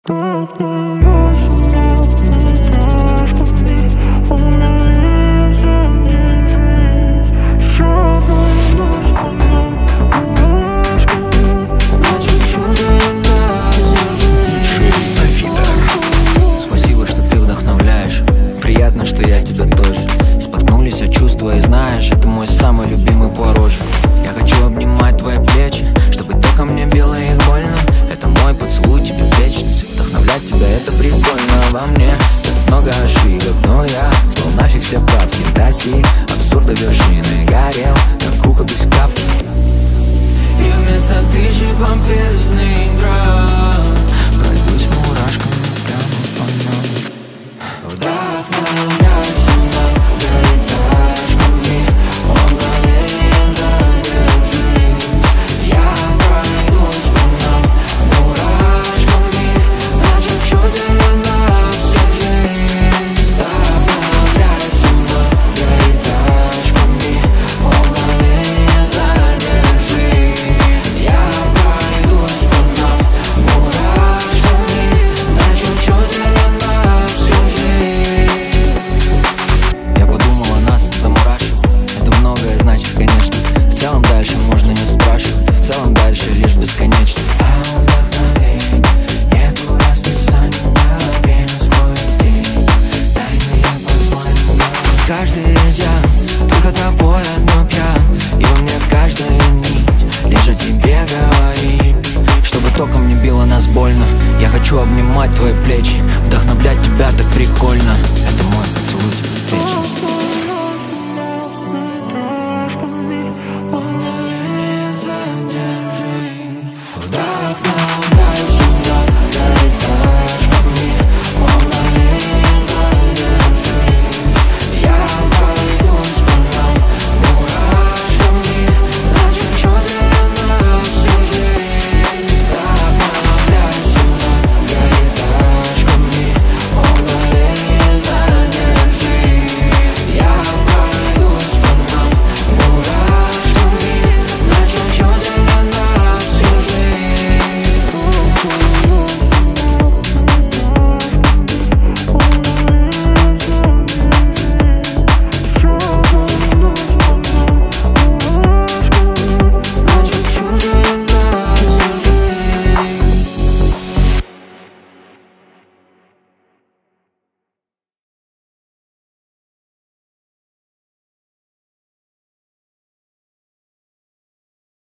Спасибо, что ты вдохновляешь. Приятно, что я тебя тоже. Споткнулись от чувства, и знаешь, это мой самый любимый порожек. Я хочу обнимать твои плечи, чтобы током мне било их больно. Это мой поцелуй тебе в вечность. Вдохновлять тебя это прикольно. Во мне так много ошибок, но я слал нафиг все правки. Достиг абсурда вершины, горел как кука без капки. И вместо тысячи вампирный драк пройдусь мурашками прямо по нам. Вдохновляй себя, летаешь ко мне, мгновение задержись. Я пройдусь по нам мурашками, начерчу тебя на всю жизнь. Вдохновляй себя, летаешь ко мне, мгновение задержись. Я пройдусь по нам мурашками, начерчу тебя на всю жизнь. Я подумал о нас, замурашил. Это многое значит, конечно. В целом дальше можно не спрашивать. В целом дальше лишь бесконечно. А вдохновение нету расписания. Время скоро день. Дай мне посмотреть. Каждый день только тобой одно пьян. И во мне каждая нить лишь о тебе говорит. Чтобы током не било нас больно. Я хочу обнимать твои плечи, вдохновлять тебя так прикольно. Это мой